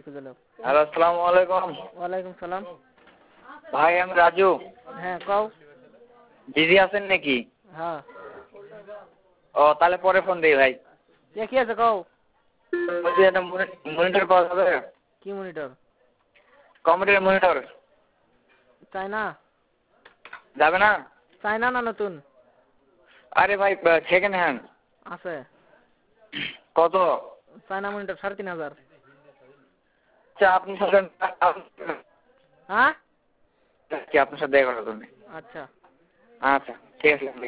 খুঁজলাম। Hello, আসসালামু আলাইকুম। ওয়ালাইকুম সালাম। ভাই আমি রাজু। হ্যাঁ কও। বিজি আছেন নাকি? হ্যাঁ। ও তাহলে পরে ফোন দিই ভাই। কি আছে কও। বলছি একটা মনিটর পাওয়া যাবে? কি মনিটর? Computer monitor China? যাবে না? চায়না না নতুন? আরে ভাই সেকেন্ড হ্যান্ড। আছে। কত? চায়না মনিটর ৩,৫০০। আচ্ছা আপনার সাথে হ্যাঁ আপনার সাথে দেখা করার জন্য। আচ্ছা। আচ্ছা ঠিক আছে।